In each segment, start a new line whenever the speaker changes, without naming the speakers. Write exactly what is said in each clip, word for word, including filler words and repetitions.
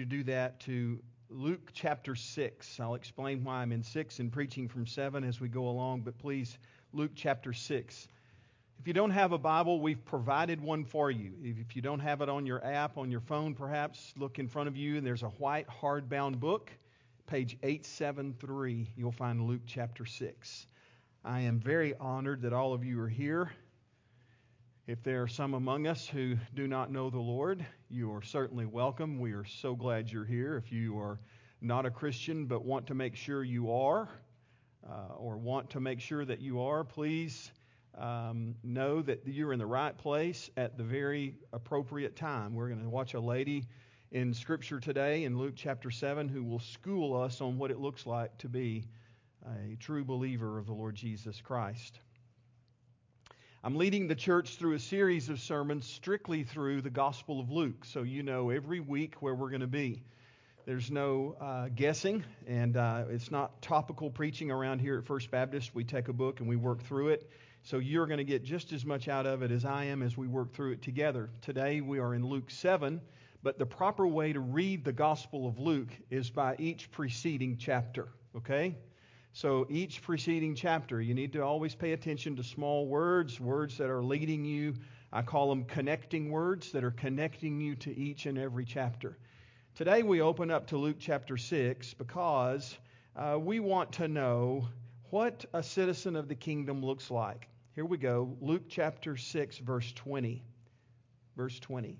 to do that to Luke chapter six. I'll explain why I'm in six and preaching from seven as we go along, but please, Luke chapter six. If you don't have a Bible, we've provided one for you. If you don't have it on your app, on your phone perhaps, look in front of you and there's a white hardbound book, page eight seventy-three. You'll find Luke chapter six. I am very honored that all of you are here. If there are some among us who do not know the Lord, you are certainly welcome. We are so glad you're here. If you are not a Christian but want to make sure you are, uh, or want to make sure that you are, please um, know that you're in the right place at the very appropriate time. We're going to watch a lady in Scripture today in Luke chapter seven who will school us on what it looks like to be a true believer of the Lord Jesus Christ. I'm leading the church through a series of sermons strictly through the Gospel of Luke, so you know every week where we're going to be. There's no uh, guessing, and uh, it's not topical preaching around here at First Baptist. We take a book and we work through it, so you're going to get just as much out of it as I am as we work through it together. Today we are in Luke seven, but the proper way to read the Gospel of Luke is by each preceding chapter, okay? So each preceding chapter, you need to always pay attention to small words, words that are leading you. I call them connecting words that are connecting you to each and every chapter. Today we open up to Luke chapter six because uh, we want to know what a citizen of the kingdom looks like. Here we go, Luke chapter six, verse twenty. Verse twenty.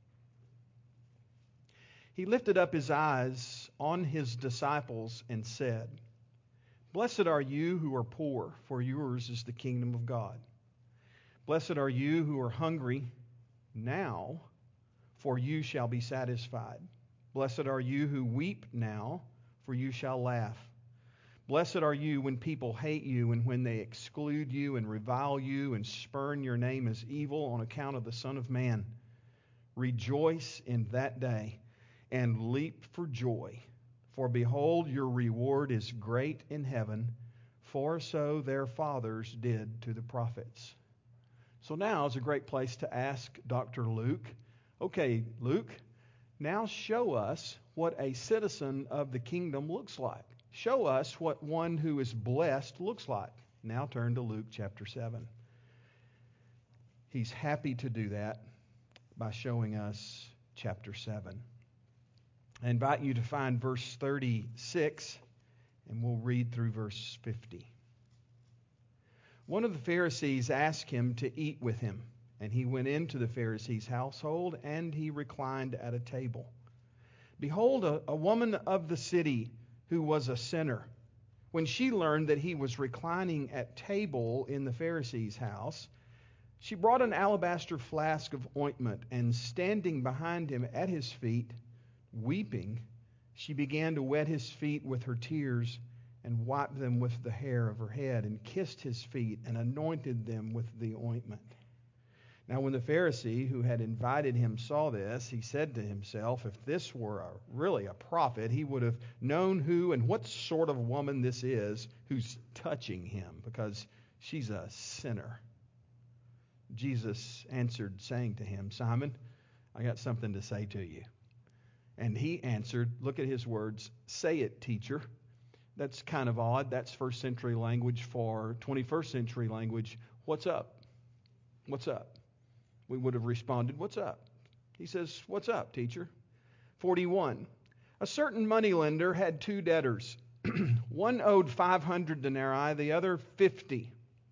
He lifted up his eyes on his disciples and said, "Blessed are you who are poor, for yours is the kingdom of God. Blessed are you who are hungry now, for you shall be satisfied. Blessed are you who weep now, for you shall laugh. Blessed are you when people hate you and when they exclude you and revile you and spurn your name as evil on account of the Son of Man. Rejoice in that day and leap for joy. For behold, your reward is great in heaven, for so their fathers did to the prophets." So now is a great place to ask Doctor Luke, okay, Luke, now show us what a citizen of the kingdom looks like. Show us what one who is blessed looks like. Now turn to Luke chapter seven. He's happy to do that by showing us chapter seven. I invite you to find verse thirty-six, and we'll read through verse fifty. One of the Pharisees asked him to eat with him, and he went into the Pharisee's household, and he reclined at a table. Behold, a, a woman of the city who was a sinner, when she learned that he was reclining at table in the Pharisee's house, she brought an alabaster flask of ointment, and standing behind him at his feet, weeping, she began to wet his feet with her tears and wiped them with the hair of her head and kissed his feet and anointed them with the ointment. Now when the Pharisee who had invited him saw this, he said to himself, if this were a, really a prophet, he would have known who and what sort of woman this is who's touching him, because she's a sinner. Jesus answered, saying to him, Simon, I got something to say to you. And he answered, look at his words, say it, teacher. That's kind of odd. That's first century language for twenty-first century language. What's up? What's up? We would have responded, what's up? He says, what's up, teacher? forty-one. A certain moneylender had two debtors. One owed five hundred denarii, the other fifty.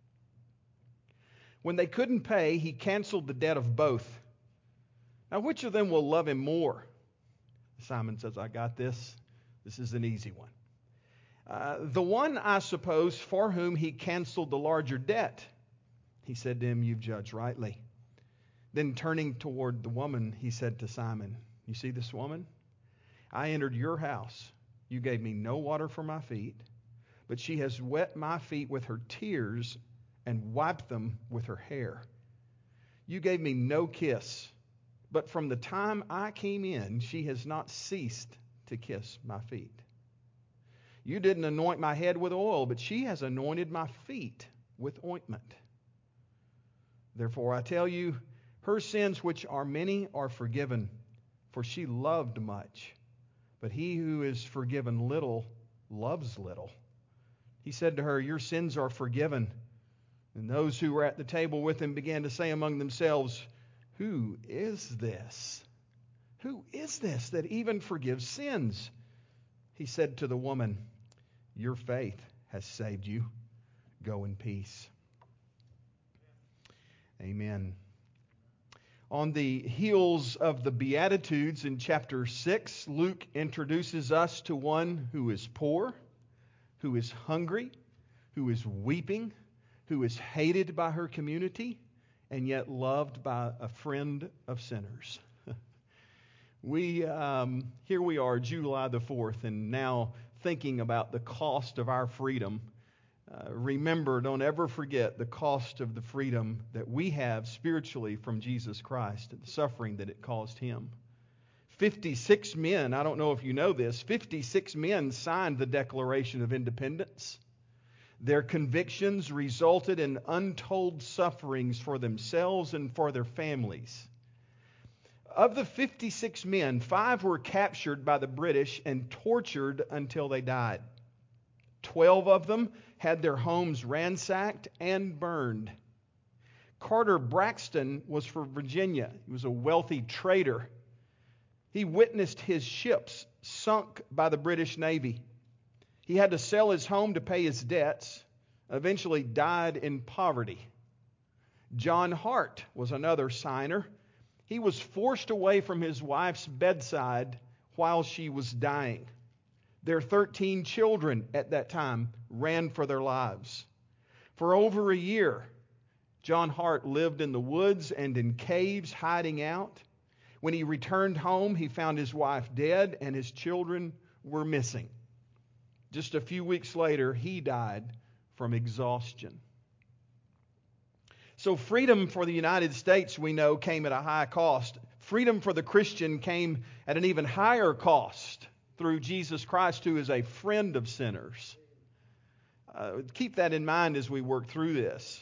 When they couldn't pay, he canceled the debt of both. Now, which of them will love him more? Simon says, I got this. This is an easy one. Uh, the one, I suppose, for whom he canceled the larger debt. He said to him, you've judged rightly. Then turning toward the woman, he said to Simon, you see this woman? I entered your house. You gave me no water for my feet, but she has wet my feet with her tears and wiped them with her hair. You gave me no kiss, but from the time I came in, she has not ceased to kiss my feet. You didn't anoint my head with oil, but she has anointed my feet with ointment. Therefore I tell you, her sins, which are many, are forgiven, for she loved much. but he who is forgiven little loves little. He said to her, your sins are forgiven. And those who were at the table with him began to say among themselves, who is this? Who is this that even forgives sins? He said to the woman, your faith has saved you. Go in peace. Amen. On the heels of the Beatitudes in chapter six, Luke introduces us to one who is poor, who is hungry, who is weeping, who is hated by her community, and yet loved by a friend of sinners. we um, here we are, July the fourth, and now thinking about the cost of our freedom. Uh, remember, don't ever forget the cost of the freedom that we have spiritually from Jesus Christ and the suffering that it caused him. fifty-six men, I don't know if you know this, fifty-six men signed the Declaration of Independence. Their convictions resulted in untold sufferings for themselves and for their families. Of the fifty-six men, five were captured by the British and tortured until they died. Twelve of them had their homes ransacked and burned. Carter Braxton was from Virginia. He was a wealthy trader. He witnessed his ships sunk by the British Navy. He had to sell his home to pay his debts, eventually died in poverty. John Hart was another signer. He was forced away from his wife's bedside while she was dying. Their thirteen children at that time ran for their lives. For over a year, John Hart lived in the woods and in caves hiding out. When he returned home, he found his wife dead and his children were missing. Just a few weeks later, he died from exhaustion. So freedom for the United States, we know, came at a high cost. Freedom for the Christian came at an even higher cost through Jesus Christ, who is a friend of sinners. Uh, keep that in mind as we work through this.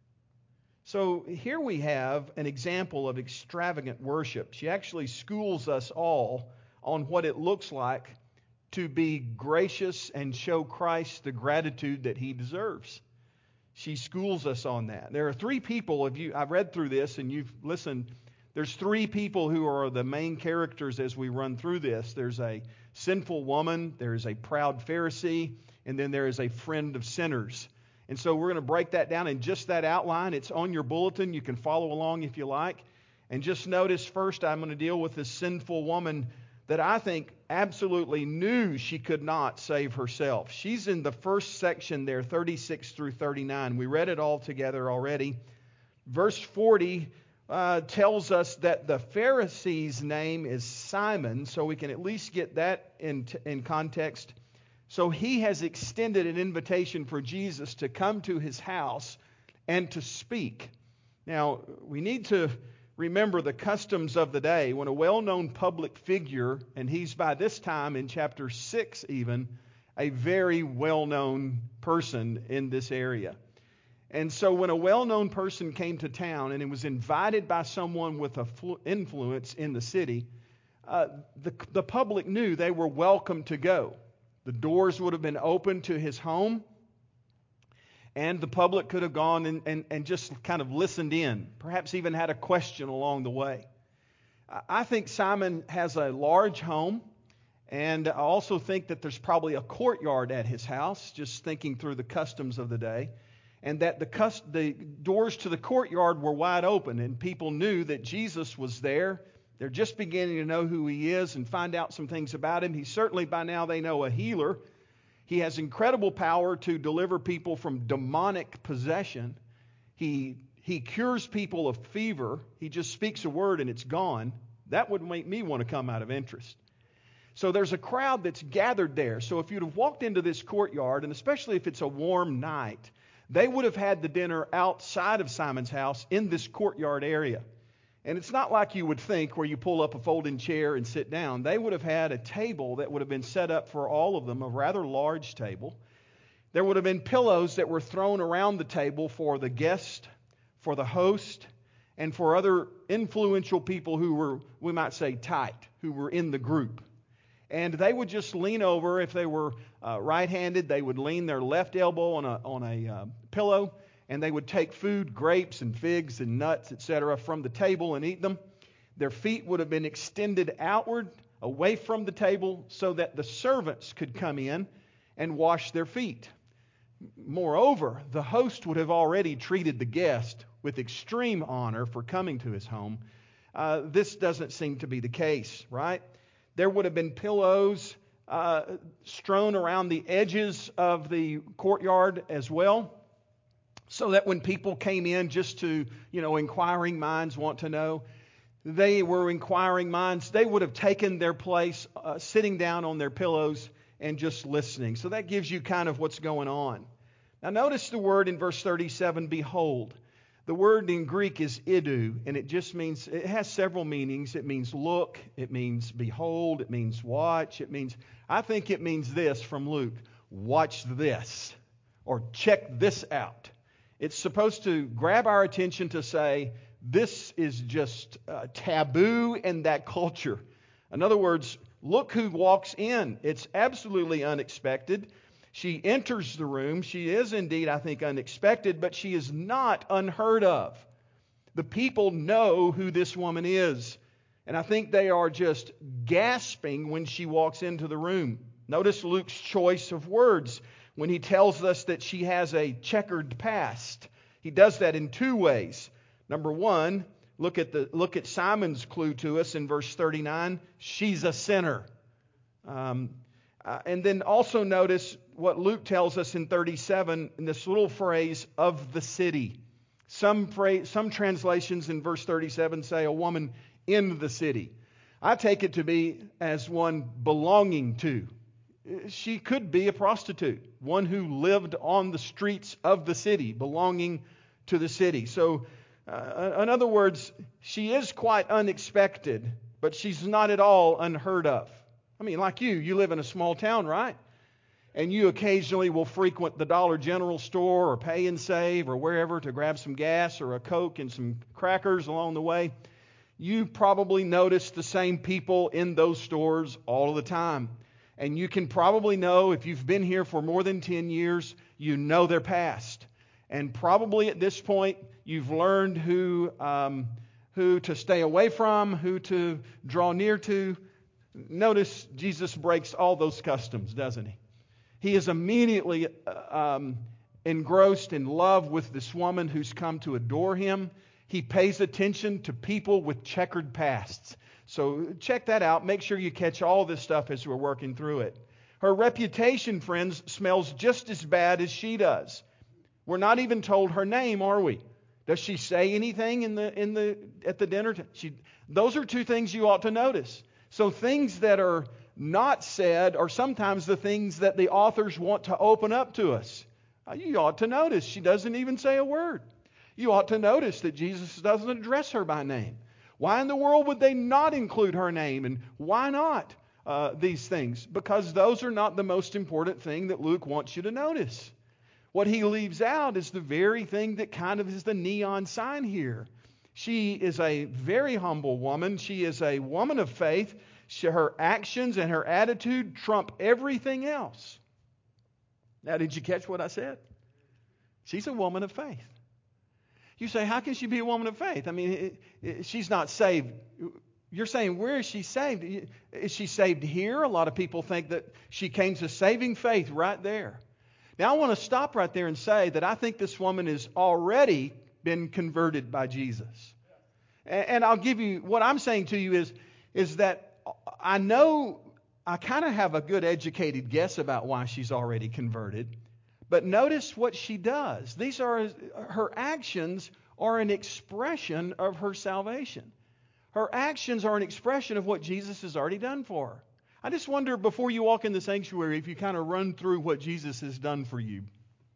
So here we have an example of extravagant worship. She actually schools us all on what it looks like to be gracious and show Christ the gratitude that he deserves. She schools us on that. There are three people, if you, I've read through this and you've listened, there's three people who are the main characters as we run through this. There's a sinful woman, there's a proud Pharisee, and then there is a friend of sinners. And so we're going to break that down in just that outline. It's on your bulletin. You can follow along if you like. And just notice first I'm going to deal with this sinful woman that I think absolutely knew she could not save herself. She's in the first section there, thirty-six through thirty-nine. We read it all together already. Verse forty uh, tells us that the Pharisee's name is Simon, so we can at least get that in, t- in context. So he has extended an invitation for Jesus to come to his house and to speak. Now, we need to remember the customs of the day. When a well-known public figure, and he's by this time in chapter six even, a very well-known person in this area. And so when a well-known person came to town and he was invited by someone with a flu- influence in the city, uh, the, the public knew they were welcome to go. The doors would have been open to his home, and the public could have gone and, and, and just kind of listened in, perhaps even had a question along the way. I think Simon has a large home, and I also think that there's probably a courtyard at his house, just thinking through the customs of the day, and that the, cust- the doors to the courtyard were wide open, and people knew that Jesus was there. They're just beginning to know who he is and find out some things about him. He's certainly, by now, they know, a healer. He has incredible power to deliver people from demonic possession. He, he cures people of fever. He just speaks a word and it's gone. That would make me want to come out of interest. So there's a crowd that's gathered there. So if you'd have walked into this courtyard, and especially if it's a warm night, they would have had the dinner outside of Simon's house in this courtyard area. And it's not like you would think where you pull up a folding chair and sit down. They would have had a table that would have been set up for all of them, a rather large table. There would have been pillows that were thrown around the table for the guest, for the host, and for other influential people who were, we might say, tight, who were in the group. And they would just lean over. If they were uh, right-handed, they would lean their left elbow on a, on a uh, pillow, and they would take food, grapes and figs and nuts, et cetera, from the table and eat them. Their feet would have been extended outward, away from the table, so that the servants could come in and wash their feet. Moreover, the host would have already treated the guest with extreme honor for coming to his home. Uh, this doesn't seem to be the case, right? There would have been pillows uh, strewn around the edges of the courtyard as well, so that when people came in just to, you know, inquiring minds want to know, they were inquiring minds. They would have taken their place uh, sitting down on their pillows and just listening. So that gives you kind of what's going on. Now notice the word in verse thirty-seven, behold. The word in Greek is idu, and it just means, it has several meanings. It means look, it means behold, it means watch, it means, I think it means this from Luke, watch this, or check this out. It's supposed to grab our attention to say, this is just uh, taboo in that culture. In other words, look who walks in. It's absolutely unexpected. She enters the room. She is indeed, I think, unexpected, but she is not unheard of. The people know who this woman is. And I think they are just gasping when she walks into the room. Notice Luke's choice of words when he tells us that she has a checkered past. He does that in two ways. Number one, look at the look at Simon's clue to us in verse thirty-nine. She's a sinner. Um, uh, and then also notice what Luke tells us in thirty-seven, in this little phrase, of the city. Some phrase, some translations in verse thirty-seven say a woman in the city. I take it to be as one belonging to. She could be a prostitute, one who lived on the streets of the city, belonging to the city. So, uh, in other words, she is quite unexpected, but she's not at all unheard of. I mean, like you, you live in a small town, right? And you occasionally will frequent the Dollar General store or Pay and Save or wherever to grab some gas or a Coke and some crackers along the way. You probably notice the same people in those stores all the time. And you can probably know, if you've been here for more than ten years, you know their past. And probably at this point, you've learned who um, who to stay away from, who to draw near to. Notice Jesus breaks all those customs, doesn't he? He is immediately um, engrossed in love with this woman who's come to adore him. He pays attention to people with checkered pasts. So check that out. Make sure you catch all this stuff as we're working through it. Her reputation, friends, smells just as bad as she does. We're not even told her name, are we? Does she say anything in the in the at the dinner? She, those are two things you ought to notice. So things that are not said are sometimes the things that the authors want to open up to us. You ought to notice she doesn't even say a word. You ought to notice that Jesus doesn't address her by name. Why in the world would they not include her name? And why not uh, these things? Because those are not the most important thing that Luke wants you to notice. What he leaves out is the very thing that kind of is the neon sign here. She is a very humble woman. She is a woman of faith. She, her actions and her attitude trump everything else. Now, did you catch what I said? She's a woman of faith. You say, how can she be a woman of faith? I mean, it, it, she's not saved. You're saying, where is she saved? Is she saved here? A lot of people think that she came to saving faith right there. Now, I want to stop right there and say that I think this woman has already been converted by Jesus. And, and I'll give you, what I'm saying to you is, is that I know, I kind of have a good educated guess about why she's already converted. But notice what she does. These are, her actions are an expression of her salvation. Her actions are an expression of what Jesus has already done for her. I just wonder, before you walk in the sanctuary, if you kind of run through what Jesus has done for you.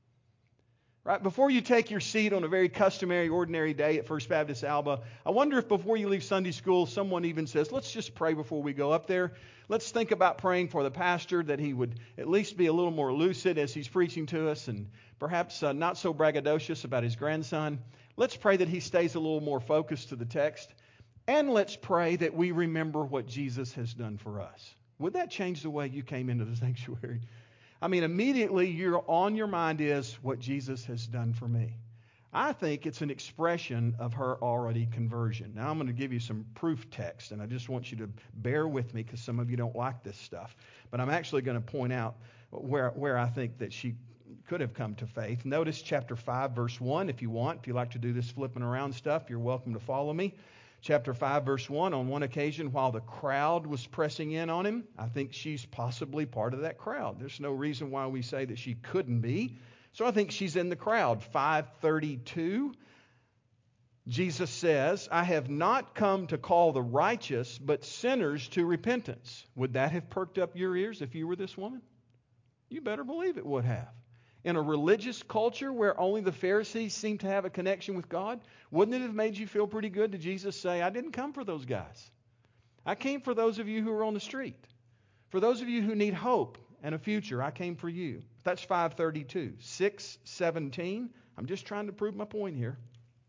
Right? Before you take your seat on a very customary, ordinary day at First Baptist Alba, I wonder if before you leave Sunday school, someone even says, let's just pray before we go up there. Let's think about praying for the pastor, that he would at least be a little more lucid as he's preaching to us, and perhaps uh, not so braggadocious about his grandson. Let's pray that he stays a little more focused to the text. And let's pray that we remember what Jesus has done for us. Would that change the way you came into the sanctuary? I mean, immediately you're on your mind is what Jesus has done for me. I think it's an expression of her already conversion. Now I'm going to give you some proof text, and I just want you to bear with me because some of you don't like this stuff. But I'm actually going to point out where, where I think that she could have come to faith. Notice chapter five, verse one, if you want. If you like to do this flipping around stuff, you're welcome to follow me. Chapter five, verse one, on one occasion while the crowd was pressing in on him, I think she's possibly part of that crowd. There's no reason why we say that she couldn't be. So I think she's in the crowd. five thirty-two, Jesus says, I have not come to call the righteous, but sinners to repentance. Would that have perked up your ears if you were this woman? You better believe it would have. In a religious culture where only the Pharisees seem to have a connection with God, wouldn't it have made you feel pretty good to Jesus say, I didn't come for those guys. I came for those of you who are on the street. For those of you who need hope and a future, I came for you. That's five thirty-two. six seventeen, I'm just trying to prove my point here.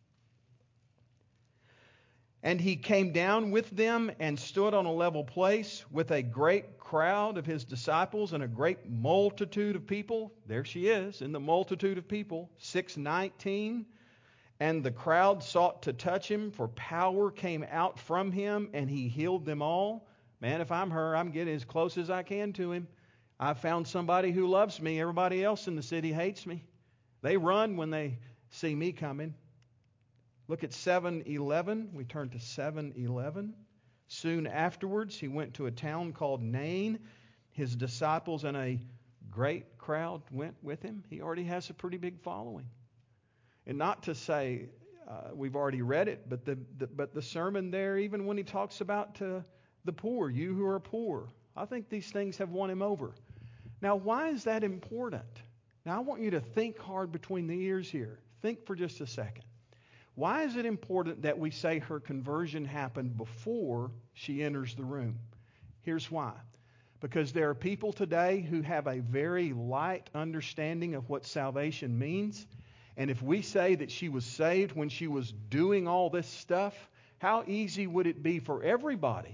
And he came down with them and stood on a level place with a great crowd of his disciples and a great multitude of people. There she is, in the multitude of people. six nineteen. And the crowd sought to touch him, for power came out from him, and he healed them all. Man, if I'm her, I'm getting as close as I can to him. I found somebody who loves me. Everybody else in the city hates me. They run when they see me coming. Look at seven eleven. We turn to seven eleven. Soon afterwards, he went to a town called Nain. His disciples and a great crowd went with him. He already has a pretty big following. And not to say, uh, we've already read it, but the, the but the sermon there, even when he talks about to the poor, you who are poor, I think these things have won him over. Now, why is that important? Now, I want you to think hard between the ears here. Think for just a second. Why is it important that we say her conversion happened before she enters the room? Here's why. Because there are people today who have a very light understanding of what salvation means. And if we say that she was saved when she was doing all this stuff, how easy would it be for everybody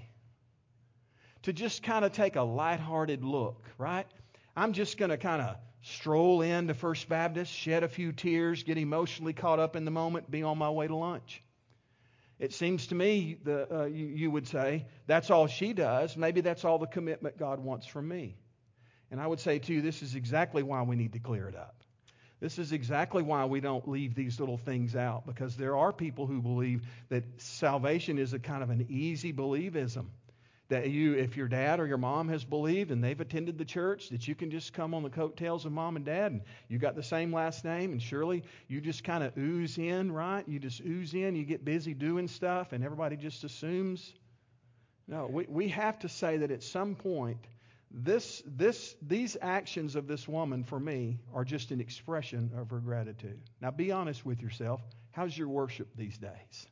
to just kind of take a lighthearted look, right? I'm just going to kind of stroll into First Baptist, shed a few tears, get emotionally caught up in the moment, be on my way to lunch. It seems to me, the, uh, you, you would say, that's all she does. Maybe that's all the commitment God wants from me. And I would say to you, this is exactly why we need to clear it up. This is exactly why we don't leave these little things out, because there are people who believe that salvation is a kind of an easy believism. That you, if your dad or your mom has believed and they've attended the church, that you can just come on the coattails of mom and dad and you got the same last name and surely you just kind of ooze in, right? You just ooze in, you get busy doing stuff and everybody just assumes. No, we, we have to say that at some point, this, this, these actions of this woman for me are just an expression of her gratitude. Now be honest with yourself. How's your worship these days?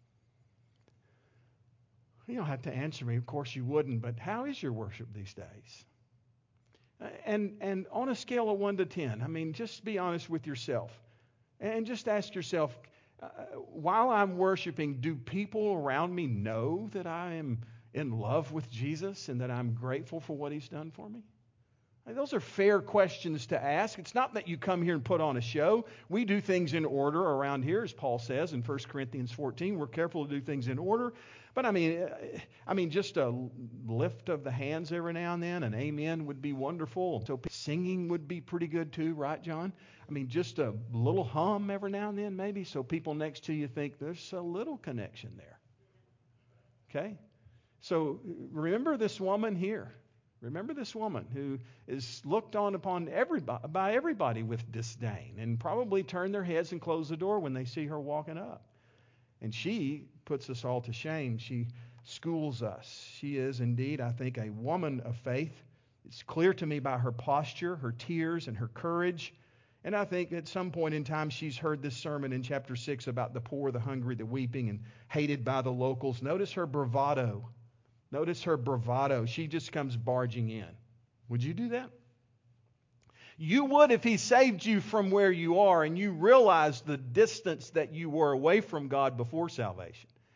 You don't have to answer me. Of course you wouldn't. But how is your worship these days? And and on a scale of one to ten, I mean, just be honest with yourself. And just ask yourself, uh, while I'm worshiping, do people around me know that I am in love with Jesus and that I'm grateful for what He's done for me? Those are fair questions to ask. It's not that you come here and put on a show. We do things in order around here, as Paul says in First Corinthians fourteen. We're careful to do things in order. But I mean, I mean, just a lift of the hands every now and then, an amen would be wonderful. So singing would be pretty good too, right, John? I mean, just a little hum every now and then maybe, so people next to you think there's a little connection there. Okay? So remember this woman here. Remember this woman who is looked on upon everybody, by everybody with disdain and probably turn their heads and close the door when they see her walking up. And she puts us all to shame. She schools us. She is indeed, I think, a woman of faith. It's clear to me by her posture, her tears, and her courage. And I think at some point in time she's heard this sermon in chapter six about the poor, the hungry, the weeping, and hated by the locals. Notice her bravado. Notice her bravado. She just comes barging in. Would you do that? You would if He saved you from where you are and you realized the distance that you were away from God before salvation.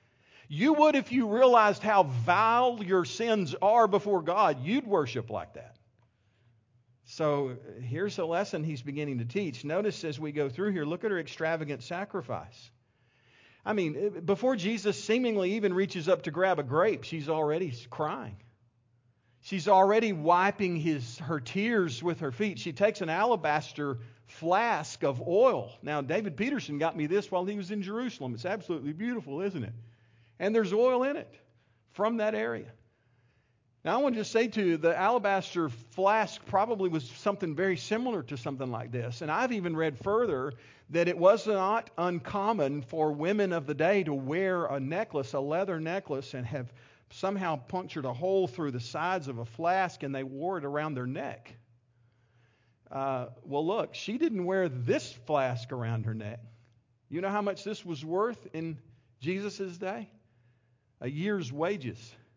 You would if you realized how vile your sins are before God. You'd worship like that. So here's a lesson he's beginning to teach. Notice as we go through here, look at her extravagant sacrifice. I mean, before Jesus seemingly even reaches up to grab a grape, she's already crying. She's already wiping his her tears with her feet. She takes an alabaster flask of oil. Now, David Peterson got me this while he was in Jerusalem. It's absolutely beautiful, isn't it? And there's oil in it from that area. Now, I want to just say to you, the alabaster flask probably was something very similar to something like this. And I've even read further that it was not uncommon for women of the day to wear a necklace, a leather necklace, and have somehow punctured a hole through the sides of a flask, and they wore it around their neck. Uh, well, look, she didn't wear this flask around her neck. You know how much this was worth in Jesus' day? A year's wages.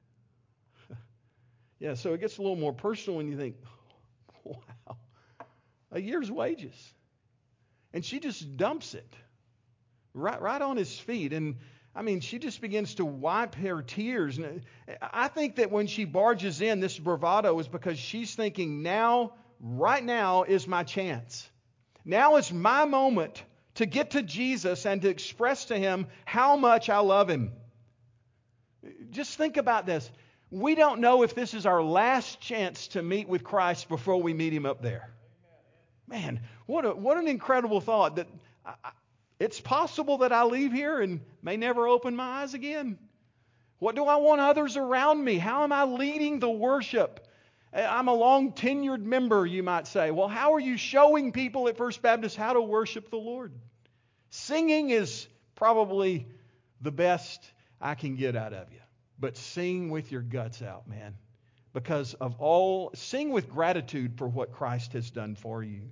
Yeah, so it gets a little more personal when you think, wow, a year's wages. And she just dumps it right, right on his feet. And I mean, she just begins to wipe her tears. And I think that when she barges in, this bravado is because she's thinking, now, right now is my chance. Now is my moment to get to Jesus and to express to Him how much I love Him. Just think about this. We don't know if this is our last chance to meet with Christ before we meet Him up there. Man, what a, what an incredible thought that I, it's possible that I leave here and may never open my eyes again. What do I want others around me? How am I leading the worship? I'm a long tenured member, you might say. Well, how are you showing people at First Baptist how to worship the Lord? Singing is probably the best I can get out of you. But sing with your guts out, man. Because of all, sing with gratitude for what Christ has done for you.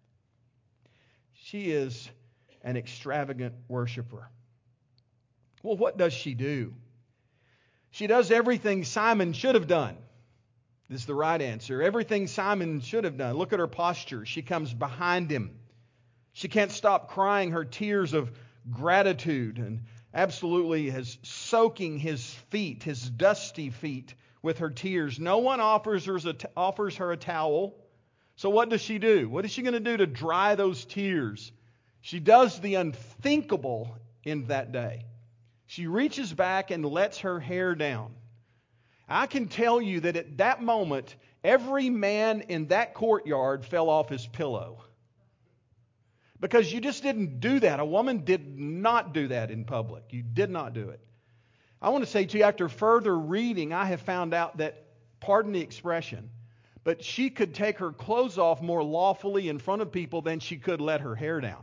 She is an extravagant worshiper. Well, what does she do? She does everything Simon should have done. This is the right answer. Everything Simon should have done. Look at her posture. She comes behind him. She can't stop crying her tears of gratitude and absolutely is soaking his feet, his dusty feet, with her tears. No one offers her a, offers her a towel. So what does she do? What is she going to do to dry those tears? She does the unthinkable in that day. She reaches back and lets her hair down. I can tell you that at that moment, every man in that courtyard fell off his pillow. Because you just didn't do that. A woman did not do that in public. You did not do it. I want to say to you, after further reading, I have found out that, pardon the expression, but she could take her clothes off more lawfully in front of people than she could let her hair down.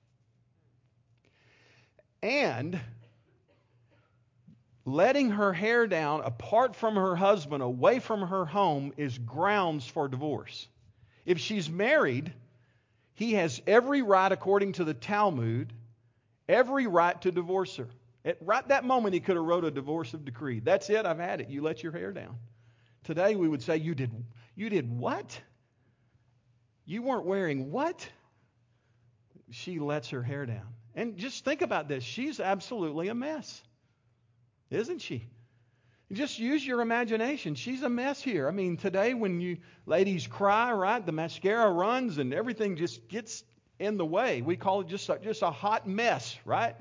And letting her hair down apart from her husband, away from her home, is grounds for divorce. If she's married, he has every right, according to the Talmud, every right to divorce her. At right that moment, he could have wrote a divorce decree. That's it, I've had it. You let your hair down. Today, we would say, you did, you did what? You weren't wearing what? She lets her hair down. And just think about this. She's absolutely a mess. Isn't she? Just use your imagination. She's a mess here. I mean, today when you ladies cry, right, the mascara runs and everything just gets in the way. We call it just a, just a hot mess, right?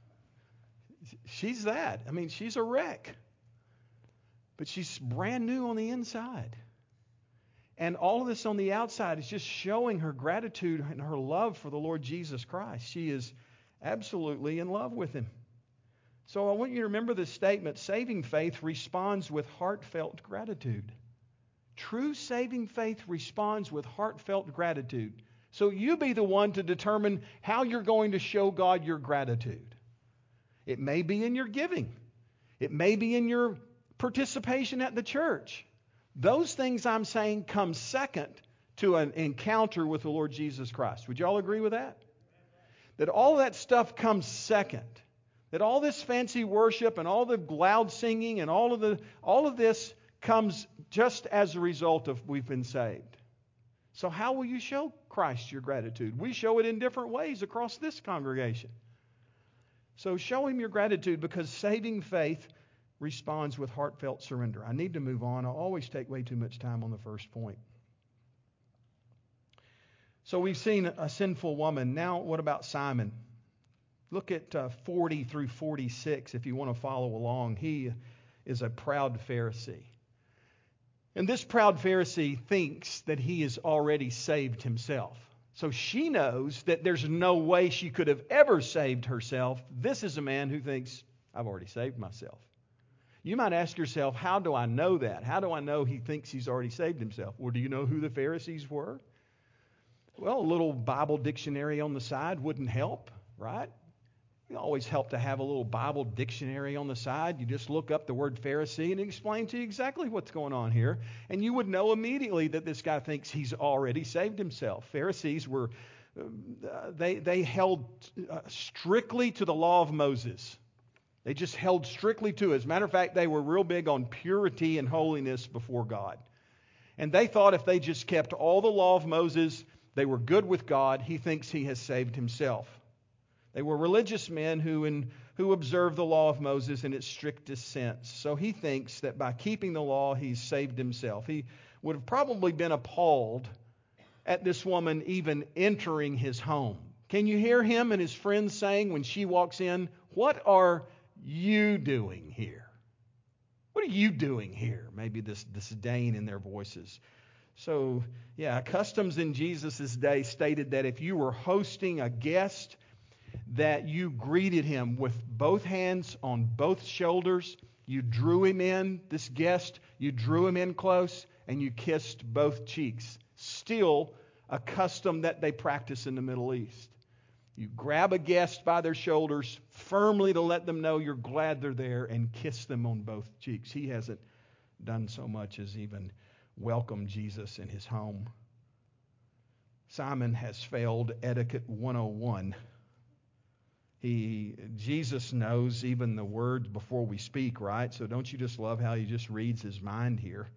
She's that. I mean, she's a wreck. But she's brand new on the inside. And all of this on the outside is just showing her gratitude and her love for the Lord Jesus Christ. She is absolutely in love with Him. So I want you to remember this statement. Saving faith responds with heartfelt gratitude. True saving faith responds with heartfelt gratitude. So you be the one to determine how you're going to show God your gratitude. It may be in your giving. It may be in your participation at the church. Those things I'm saying come second to an encounter with the Lord Jesus Christ. Would you all agree with that? That all that stuff comes second. That all this fancy worship and all the loud singing and all of the all of this comes just as a result of we've been saved. So how will you show Christ your gratitude? We show it in different ways across this congregation. So show him your gratitude, because saving faith responds with heartfelt surrender. I need to move on. I always take way too much time on the first point. So we've seen a sinful woman. Now what about Simon? Look at uh, forty through forty-six if you want to follow along. He is a proud Pharisee. And this proud Pharisee thinks that he is already saved himself. So she knows that there's no way she could have ever saved herself. This is a man who thinks, I've already saved myself. You might ask yourself, how do I know that? How do I know he thinks he's already saved himself? Well, do you know who the Pharisees were? Well, a little Bible dictionary on the side wouldn't help, right? It always help to have a little Bible dictionary on the side. You just look up the word Pharisee and it explains to you exactly what's going on here. And you would know immediately that this guy thinks he's already saved himself. Pharisees were, uh, they, they held uh, strictly to the law of Moses. They just held strictly to it. As a matter of fact, they were real big on purity and holiness before God. And they thought if they just kept all the law of Moses, they were good with God. He thinks he has saved himself. They were religious men who, in, who observed the law of Moses in its strictest sense. So he thinks that by keeping the law, he's saved himself. He would have probably been appalled at this woman even entering his home. Can you hear him and his friends saying when she walks in, "What are you doing here? What are you doing here?" Maybe this disdain in their voices. So, yeah, customs in Jesus' day stated that if you were hosting a guest, that you greeted him with both hands on both shoulders. You drew him in, this guest, you drew him in close, and you kissed both cheeks. Still a custom that they practice in the Middle East. You grab a guest by their shoulders firmly to let them know you're glad they're there and kiss them on both cheeks. He hasn't done so much as even welcome Jesus in his home. Simon has failed etiquette one oh one. He, Jesus knows even the words before we speak, right? So don't you just love how he just reads his mind here?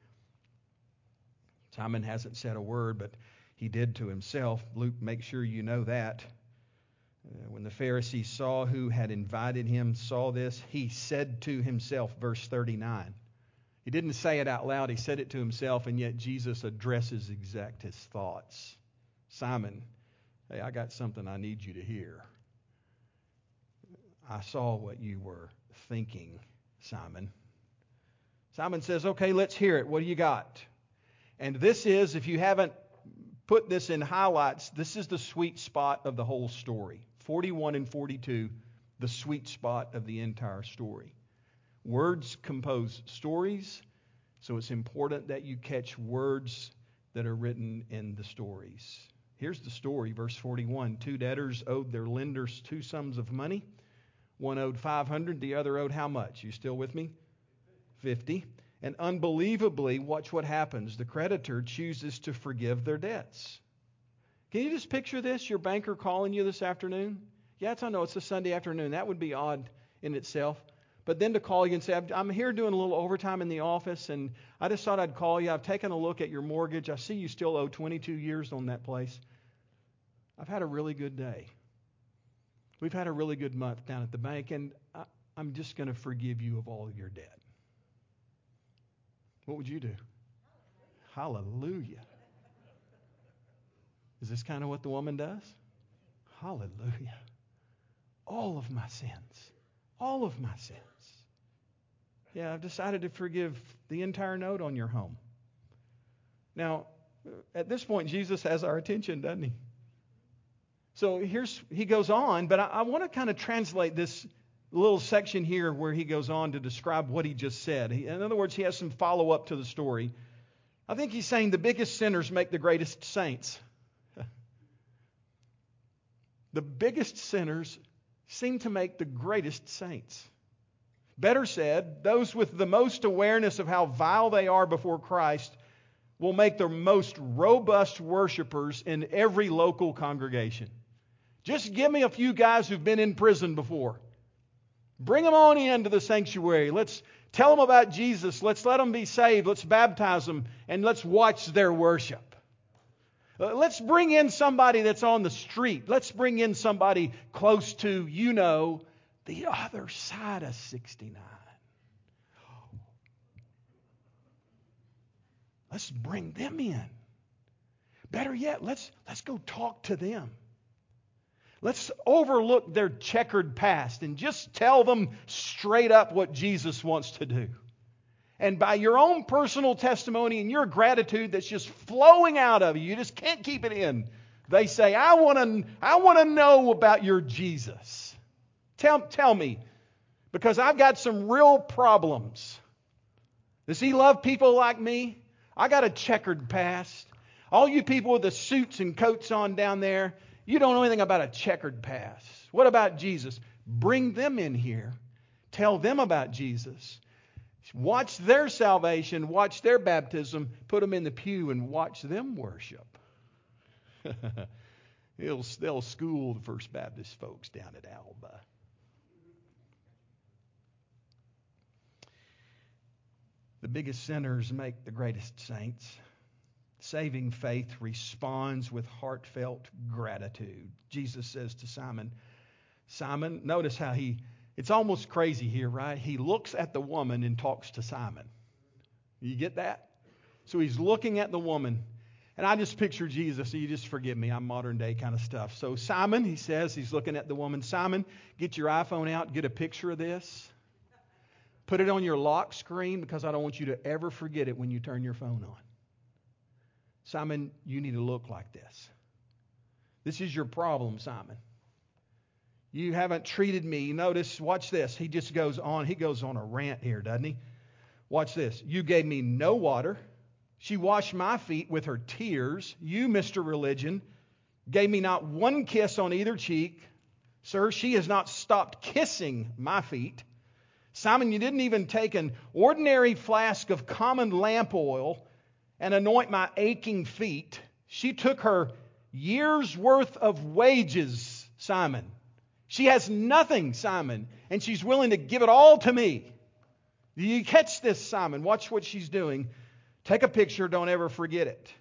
Simon hasn't said a word, but he did to himself. Luke, make sure you know that. Uh, when the Pharisee saw who had invited him, saw this, he said to himself, verse thirty-nine. He didn't say it out loud, he said it to himself, and yet Jesus addresses exact his thoughts. Simon, hey, I got something I need you to hear. I saw what you were thinking, Simon. Simon says, okay, let's hear it. What do you got? And this is, if you haven't put this in highlights, this is the sweet spot of the whole story. forty-one and forty-two, the sweet spot of the entire story. Words compose stories, so it's important that you catch words that are written in the stories. Here's the story, verse forty-one. Two debtors owed their lenders two sums of money. One owed five hundred, the other owed how much? You still with me? fifty. And unbelievably, watch what happens. The creditor chooses to forgive their debts. Can you just picture this? Your banker calling you this afternoon? Yes, I know it's a Sunday afternoon. That would be odd in itself. But then to call you and say, I'm here doing a little overtime in the office, and I just thought I'd call you. I've taken a look at your mortgage. I see you still owe twenty-two years on that place. I've had a really good day. We've had a really good month down at the bank, and I, I'm just going to forgive you of all of your debt. What would you do? Hallelujah. Is this kind of what the woman does? Hallelujah. All of my sins. All of my sins. Yeah, I've decided to forgive the entire note on your home. Now, at this point, Jesus has our attention, doesn't he? So here's he goes on, but I, I want to kind of translate this little section here where he goes on to describe what he just said. He, in other words, he has some follow-up to the story. I think he's saying the biggest sinners make the greatest saints. The biggest sinners seem to make the greatest saints. Better said, those with the most awareness of how vile they are before Christ will make the most robust worshipers in every local congregation. Just give me a few guys who've been in prison before. Bring them on into the sanctuary. Let's tell them about Jesus. Let's let them be saved. Let's baptize them. And let's watch their worship. Uh, let's bring in somebody that's on the street. Let's bring in somebody close to, you know, the other side of sixty-nine. Let's bring them in. Better yet, let's, let's go talk to them. Let's overlook their checkered past and just tell them straight up what Jesus wants to do. And by your own personal testimony and your gratitude that's just flowing out of you, you just can't keep it in. They say, I want to I want to know about your Jesus. Tell, tell me, because I've got some real problems. Does He love people like me? I got a checkered past. All you people with the suits and coats on down there, you don't know anything about a checkered past. What about Jesus? Bring them in here. Tell them about Jesus. Watch their salvation, watch their baptism, put them in the pew and watch them worship. they'll, they'll school the First Baptist folks down at Alba. The biggest sinners make the greatest saints. Saving faith responds with heartfelt gratitude. Jesus says to Simon, Simon, notice how he, it's almost crazy here, right? He looks at the woman and talks to Simon. You get that? So he's looking at the woman. And I just picture Jesus, so you just forgive me, I'm modern day kind of stuff. So Simon, he says, he's looking at the woman. Simon, get your iPhone out, get a picture of this. Put it on your lock screen because I don't want you to ever forget it when you turn your phone on. Simon, you need to look like this. This is your problem, Simon. You haven't treated me. Notice, watch this. He just goes on. He goes on a rant here, doesn't he? Watch this. You gave me no water. She washed my feet with her tears. You, Mister Religion, gave me not one kiss on either cheek. Sir, she has not stopped kissing my feet. Simon, you didn't even take an ordinary flask of common lamp oil and anoint my aching feet. She took her year's worth of wages, Simon. She has nothing, Simon, and she's willing to give it all to me. Do you catch this, Simon? Watch what she's doing. Take a picture, don't ever forget it.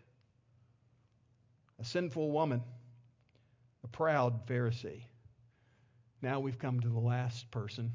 A sinful woman, a proud Pharisee. Now we've come to the last person.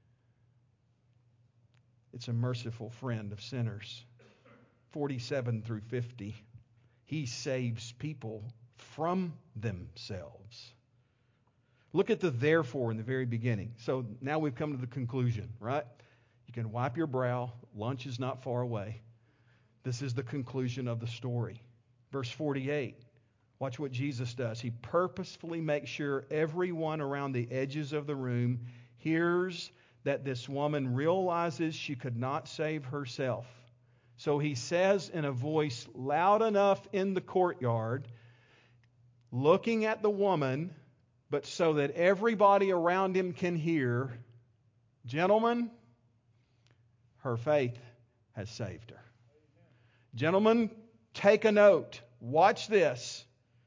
It's a merciful friend of sinners. forty-seven through fifty. He saves people from themselves. Look at the therefore in the very beginning. So now we've come to the conclusion, right? You can wipe your brow. Lunch is not far away. This is the conclusion of the story. Verse forty-eight. Watch what Jesus does. He purposefully makes sure everyone around the edges of the room hears that this woman realizes she could not save herself. So he says in a voice loud enough in the courtyard, looking at the woman, but so that everybody around him can hear, gentlemen, her faith has saved her. Gentlemen, take a note. Watch this.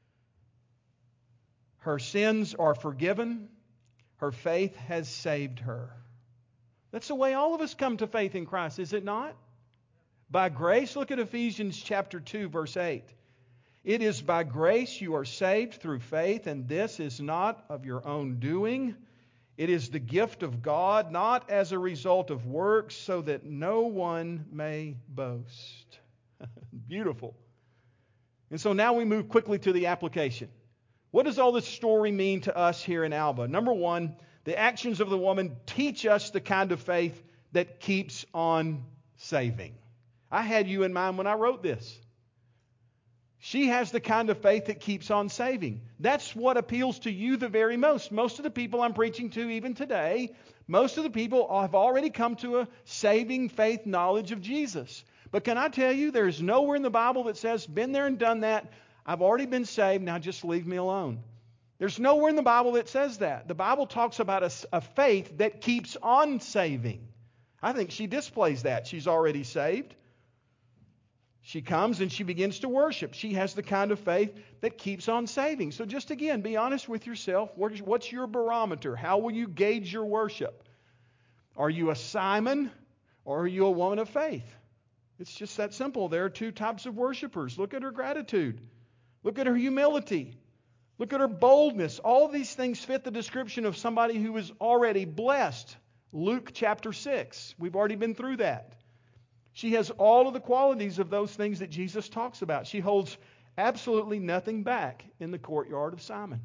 Her sins are forgiven. Her faith has saved her. That's the way all of us come to faith in Christ, is it not? By grace, look at Ephesians chapter two, verse eight. It is by grace you are saved through faith, and this is not of your own doing. It is the gift of God, not as a result of works, so that no one may boast. Beautiful. And so now we move quickly to the application. What does all this story mean to us here in Alba? Number one, the actions of the woman teach us the kind of faith that keeps on saving. I had you in mind when I wrote this. She has the kind of faith that keeps on saving. That's what appeals to you the very most. Most of the people I'm preaching to even today, most of the people have already come to a saving faith knowledge of Jesus. But can I tell you, there's nowhere in the Bible that says, been there and done that, I've already been saved, now just leave me alone. There's nowhere in the Bible that says that. The Bible talks about a, a faith that keeps on saving. I think she displays that. She's already saved. She comes and she begins to worship. She has the kind of faith that keeps on saving. So just again, be honest with yourself. What's your barometer? How will you gauge your worship? Are you a Simon or are you a woman of faith? It's just that simple. There are two types of worshipers. Look at her gratitude. Look at her humility. Look at her boldness. All these things fit the description of somebody who is already blessed. Luke chapter six. We've already been through that. She has all of the qualities of those things that Jesus talks about. She holds absolutely nothing back in the courtyard of Simon.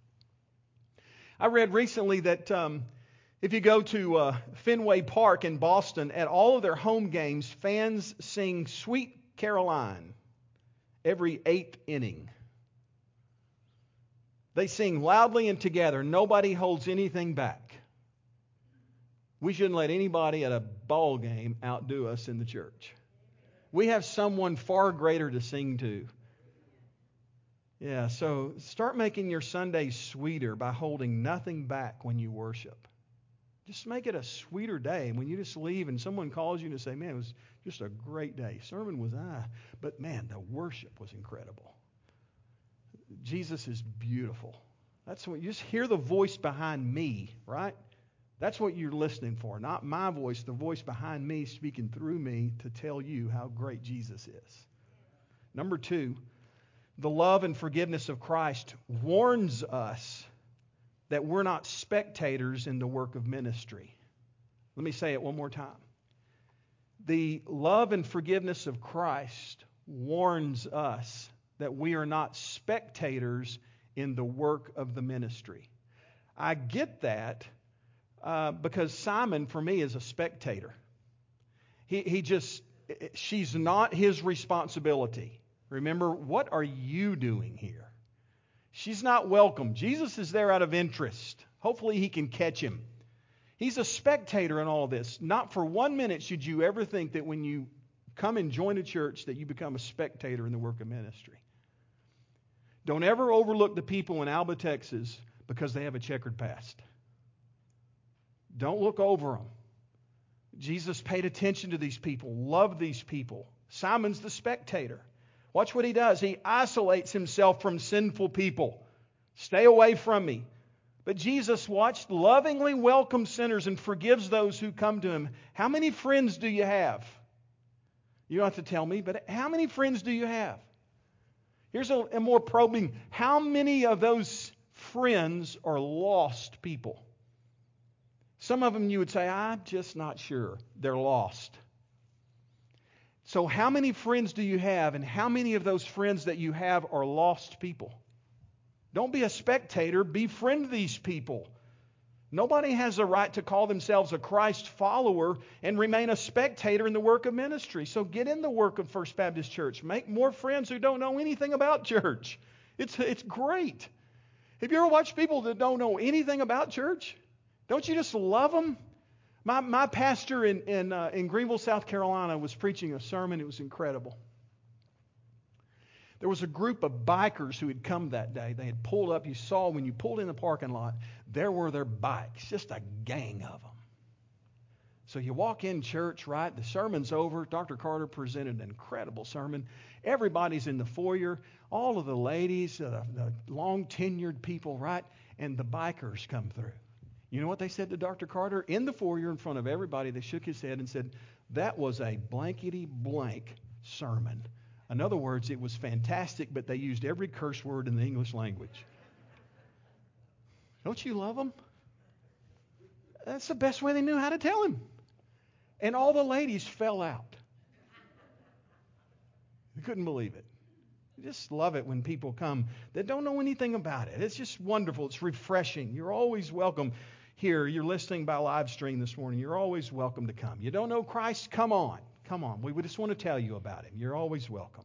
I read recently that um, if you go to uh, Fenway Park in Boston, at all of their home games, fans sing Sweet Caroline every eighth inning. They sing loudly and together. Nobody holds anything back. We shouldn't let anybody at a ball game outdo us in the church. We have someone far greater to sing to. Yeah, so start making your Sundays sweeter by holding nothing back when you worship. Just make it a sweeter day. When you just leave and someone calls you to say, man, it was just a great day. Sermon was ah, but man, the worship was incredible. Jesus is beautiful. That's what you just hear the voice behind me, right? That's what you're listening for. Not my voice, the voice behind me speaking through me to tell you how great Jesus is. Number two, the love and forgiveness of Christ warns us that we're not spectators in the work of ministry. Let me say it one more time. The love and forgiveness of Christ warns us that we are not spectators in the work of the ministry. I get that uh, because Simon, for me, is a spectator. He, he just, she's not his responsibility. Remember, what are you doing here? She's not welcome. Jesus is there out of interest. Hopefully he can catch him. He's a spectator in all this. Not for one minute should you ever think that when you come and join a church that you become a spectator in the work of ministry. Don't ever overlook the people in Alba, Texas because they have a checkered past. Don't look over them. Jesus paid attention to these people, loved these people. Simon's the spectator. Watch what he does. He isolates himself from sinful people. Stay away from me. But Jesus, watched, lovingly welcomes sinners and forgives those who come to him. How many friends do you have? You don't have to tell me, but how many friends do you have? Here's a, a more probing. How many of those friends are lost people? Some of them you would say, I'm just not sure. They're lost. So how many friends do you have, and how many of those friends that you have are lost people? Don't be a spectator. Befriend these people. Nobody has a right to call themselves a Christ follower and remain a spectator in the work of ministry. So get in the work of First Baptist Church. Make more friends who don't know anything about church. It's, it's great. Have you ever watched people that don't know anything about church? Don't you just love them? My, my pastor in, in, uh, in Greenville, South Carolina was preaching a sermon. It was incredible. There was a group of bikers who had come that day. They had pulled up. You saw when you pulled in the parking lot, there were their bikes, just a gang of them. So you walk in church, right? The sermon's over. Doctor Carter presented an incredible sermon. Everybody's in the foyer. All of the ladies, uh, the long-tenured people, right? And the bikers come through. You know what they said to Doctor Carter? In the foyer in front of everybody, they shook his head and said, that was a blankety blank sermon. In other words, it was fantastic, but they used every curse word in the English language. Don't you love them? That's the best way they knew how to tell him. And all the ladies fell out. They couldn't believe it. I just love it when people come that don't know anything about it. It's just wonderful. It's refreshing. You're always welcome here. You're listening by live stream this morning. You're always welcome to come. You don't know Christ? Come on. Come on. We just want to tell you about him. You're always welcome.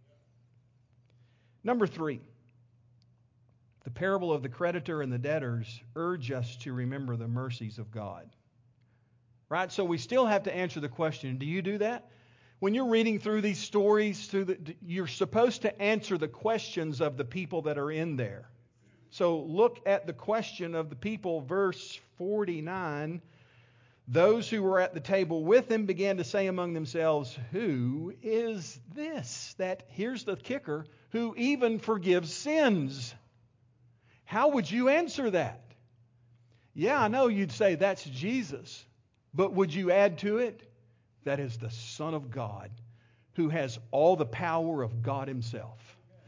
Number three, the parable of the creditor and the debtors urge us to remember the mercies of God. Right? So we still have to answer the question, do you do that? When you're reading through these stories, through the, you're supposed to answer the questions of the people that are in there. So look at the question of the people, verse forty-nine. Those who were at the table with him began to say among themselves, who is this? That, here's the kicker, who even forgives sins. How would you answer that? Yeah, I know you'd say that's Jesus. But would you add to it? That is the Son of God, who has all the power of God himself.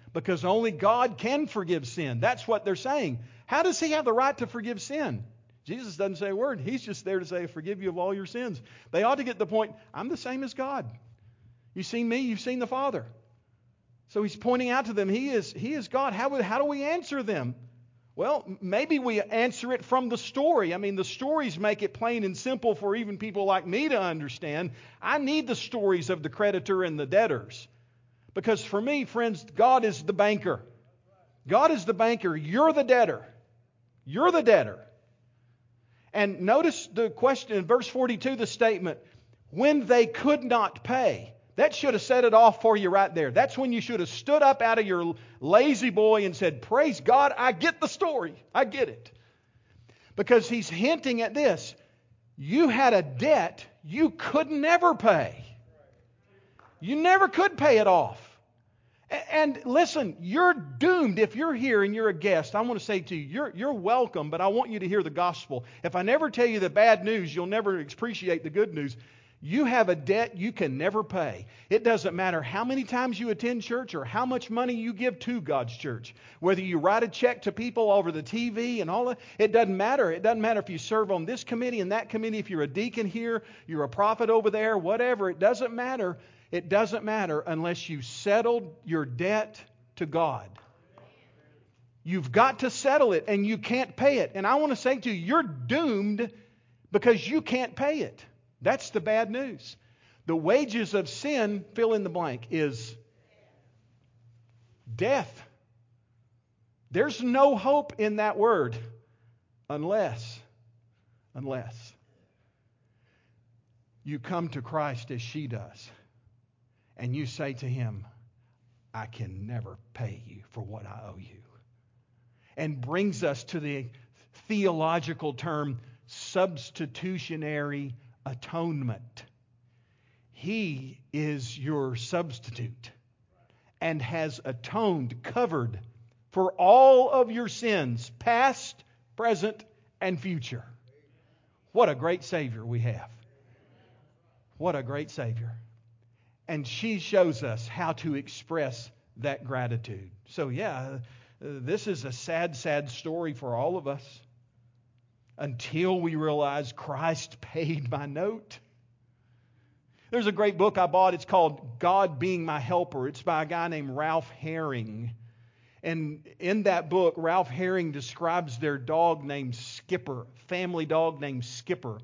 because only God can forgive sin. That's what they're saying. How does He have the right to forgive sin? Jesus doesn't say a word. He's just there to say, forgive you of all your sins. They ought to get the point, I'm the same as God. You've seen me, you've seen the Father. So He's pointing out to them, He is, he is God. How, would, how do we answer them? Well, maybe we answer it from the story. I mean, the stories make it plain and simple for even people like me to understand. I need the stories of the creditor and the debtors. Because for me, friends, God is the banker. God is the banker. You're the debtor. You're the debtor. And notice the question in verse forty-two, the statement, when they could not pay. That should have set it off for you right there. That's when you should have stood up out of your lazy boy and said, praise God, I get the story. I get it. Because He's hinting at this. You had a debt you could never pay. You never could pay it off. And listen, you're doomed if you're here and you're a guest. I want to say to you, you're, you're welcome, but I want you to hear the gospel. If I never tell you the bad news, you'll never appreciate the good news. You have a debt you can never pay. It doesn't matter how many times you attend church or how much money you give to God's church. Whether you write a check to people over the T V and all that, it doesn't matter. It doesn't matter if you serve on this committee and that committee, if you're a deacon here, you're a prophet over there, whatever. It doesn't matter. It doesn't matter unless you settled your debt to God. You've got to settle it and you can't pay it. And I want to say to you, you're doomed because you can't pay it. That's the bad news. The wages of sin, fill in the blank, is death. There's no hope in that word unless, unless you come to Christ as she does. And you say to Him, I can never pay you for what I owe you. And brings us to the theological term, substitutionary atonement. He is your substitute and has atoned, covered for all of your sins, past, present, and future. What a great Savior we have. What a great Savior. And she shows us how to express that gratitude. So yeah, uh, this is a sad, sad story for all of us. Until we realize Christ paid my note. There's a great book I bought. It's called God Being My Helper. It's by a guy named Ralph Herring. And in that book, Ralph Herring describes their dog named Skipper, family dog named Skipper.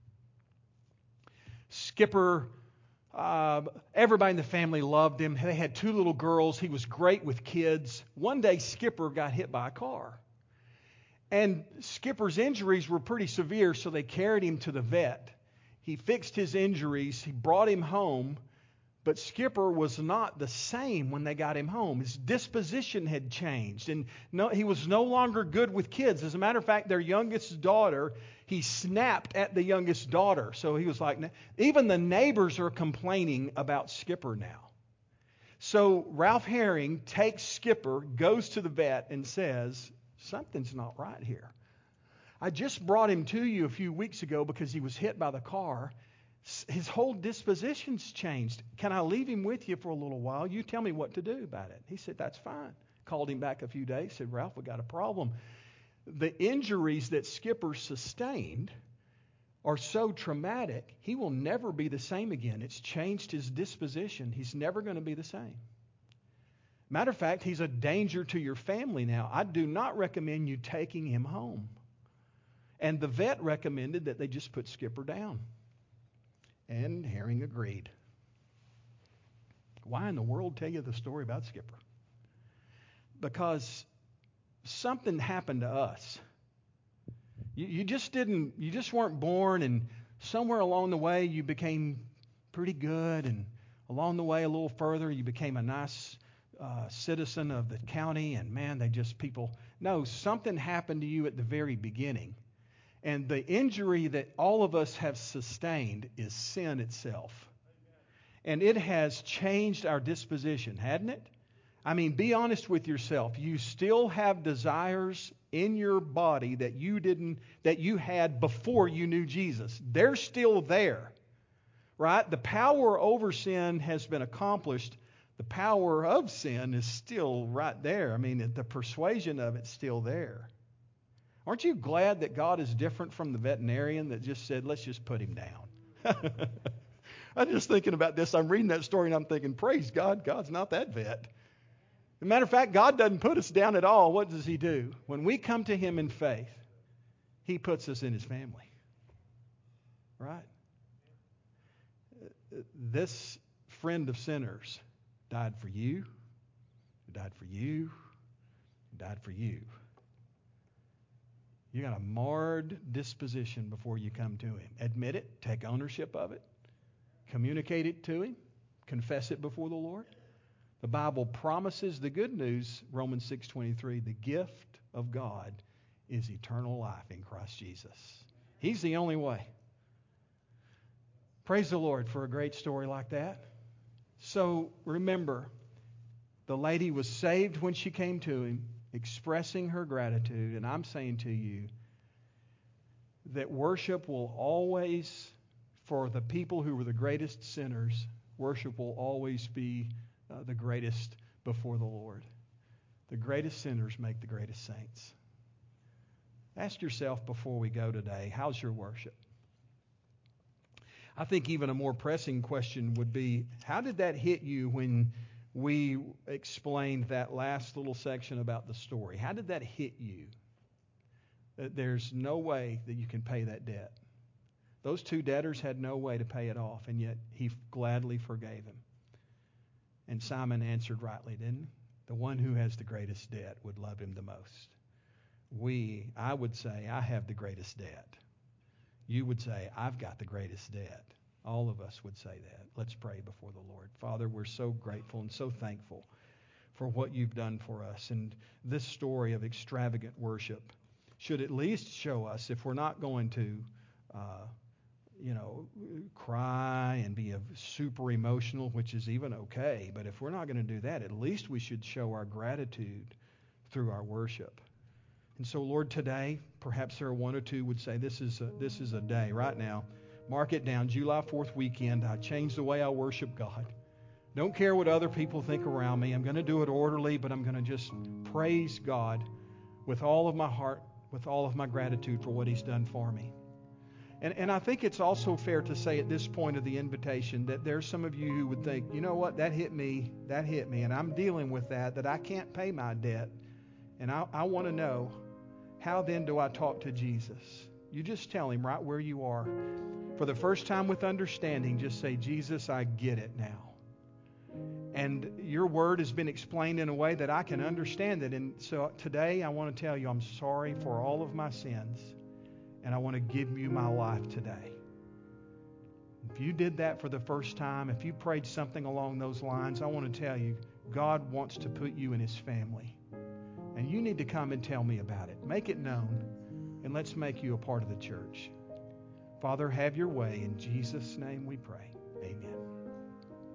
Skipper... Uh, everybody in the family loved him. They had two little girls. He was great with kids. One day, Skipper got hit by a car. And Skipper's injuries were pretty severe, so they carried him to the vet. He fixed his injuries. He brought him home. But Skipper was not the same when they got him home. His disposition had changed. And no, he was no longer good with kids. As a matter of fact, their youngest daughter, he snapped at the youngest daughter. So he was like, even the neighbors are complaining about Skipper now. So Ralph Herring takes Skipper, goes to the vet and says, something's not right here. I just brought him to you a few weeks ago because he was hit by the car. His whole disposition's changed. Can I leave him with you for a little while? You tell me what to do about it. He said, that's fine. Called him back a few days, said, Ralph, we got a problem. The injuries that Skipper sustained are so traumatic, he will never be the same again. It's changed his disposition. He's never going to be the same. Matter of fact, he's a danger to your family now. I do not recommend you taking him home. And the vet recommended that they just put Skipper down. And Herring agreed. Why in the world tell you the story about Skipper? Because something happened to us. You, you just didn't, you just weren't born, and somewhere along the way you became pretty good, and along the way a little further you became a nice uh, citizen of the county, and man, they just people. No, something happened to you at the very beginning. And the injury that all of us have sustained is sin itself. And it has changed our disposition, hadn't it? I mean, be honest with yourself. You still have desires in your body that you didn't, that you had before you knew Jesus. They're still there, right? The power over sin has been accomplished the power of sin is still right there. I mean, the persuasion of it's still there. Aren't you glad that God is different from the veterinarian that just said, let's just put him down? I'm just thinking about this. I'm reading that story and I'm thinking, praise God, God's not that vet. As a matter of fact, God doesn't put us down at all. What does he do? When we come to him in faith, he puts us in his family. Right? This friend of sinners died for you, died for you, died for you. You got a marred disposition before you come to him. Admit it, take ownership of it, communicate it to him, confess it before the Lord. The Bible promises the good news, Romans six twenty-three, the gift of God is eternal life in Christ Jesus. He's the only way. Praise the Lord for a great story like that. So remember, the lady was saved when she came to him, expressing her gratitude. And I'm saying to you that worship will always, for the people who were the greatest sinners, worship will always be uh, the greatest before the Lord. The greatest sinners make the greatest saints. Ask yourself before we go today, how's your worship? I think even a more pressing question would be, how did that hit you when we explained that last little section about the story? How did that hit you? That there's no way that you can pay that debt. Those two debtors had no way to pay it off, and yet he gladly forgave him. And Simon answered rightly, didn't he? The one who has the greatest debt would love him the most. We, I would say, I have the greatest debt. You would say, I've got the greatest debt. All of us would say that. Let's pray before the Lord. Father, we're so grateful and so thankful for what you've done for us. And this story of extravagant worship should at least show us, if we're not going to, uh, you know, cry and be super emotional, which is even okay, but if we're not going to do that, at least we should show our gratitude through our worship. And so, Lord, today, perhaps there are one or two would say, this is a, this is a day right now. Mark it down, July fourth weekend. I changed the way I worship God. Don't care what other people think around me. I'm going to do it orderly, but I'm going to just praise God with all of my heart, with all of my gratitude for what he's done for me. And, and I think it's also fair to say at this point of the invitation that there's some of you who would think, you know what, that hit me, that hit me, and I'm dealing with that, that I can't pay my debt. And I, I want to know, how then do I talk to Jesus? You just tell him right where you are. For the first time with understanding, just say, Jesus, I get it now. And your word has been explained in a way that I can understand it. And so today I want to tell you I'm sorry for all of my sins. And I want to give you my life today. If you did that for the first time, if you prayed something along those lines, I want to tell you, God wants to put you in his family. And you need to come and tell me about it. Make it known, and let's make you a part of the church. Father, have your way. In Jesus' name we pray. Amen.